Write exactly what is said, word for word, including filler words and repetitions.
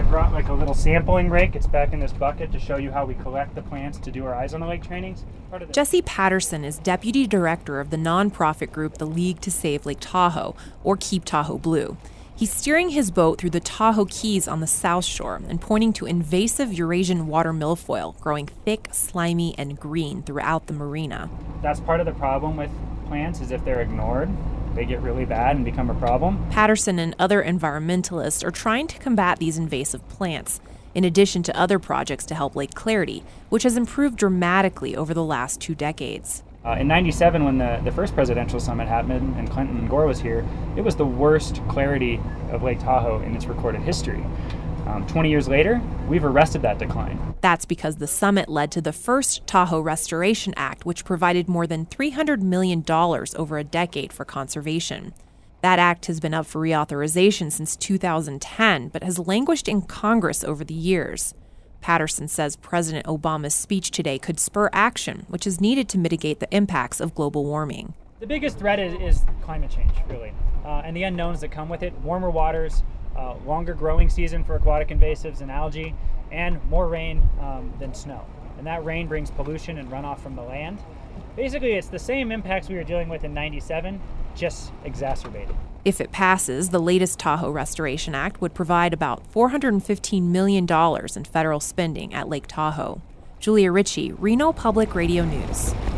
brought like a little sampling rake. It's back in this bucket to show you how we collect the plants to do our Eyes on the Lake trainings. Part of the- Jesse Patterson is deputy director of the nonprofit group the League to Save Lake Tahoe, or Keep Tahoe Blue. He's steering his boat through the Tahoe Keys on the south shore and pointing to invasive Eurasian water milfoil growing thick, slimy, and green throughout the marina. That's part of the problem with plants, is if they're ignored, they get really bad and become a problem. Patterson and other environmentalists are trying to combat these invasive plants, in addition to other projects to help Lake Clarity, which has improved dramatically over the last two decades. Uh, in ninety-seven, when the, the first presidential summit happened and Clinton and Gore was here, it was the worst clarity of Lake Tahoe in its recorded history. Um, twenty years later, we've arrested that decline. That's because the summit led to the first Tahoe Restoration Act, which provided more than three hundred million dollars over a decade for conservation. That act has been up for reauthorization since two thousand ten, but has languished in Congress over the years. Patterson says President Obama's speech today could spur action, which is needed to mitigate the impacts of global warming. The biggest threat is, is climate change, really, uh, and the unknowns that come with it. Warmer waters, uh, longer growing season for aquatic invasives and algae, and more rain um, than snow. And that rain brings pollution and runoff from the land. Basically, it's the same impacts we were dealing with in ninety-seven, just exacerbated. If it passes, the latest Tahoe Restoration Act would provide about four hundred fifteen million dollars in federal spending at Lake Tahoe. Julia Ritchie, Reno Public Radio News.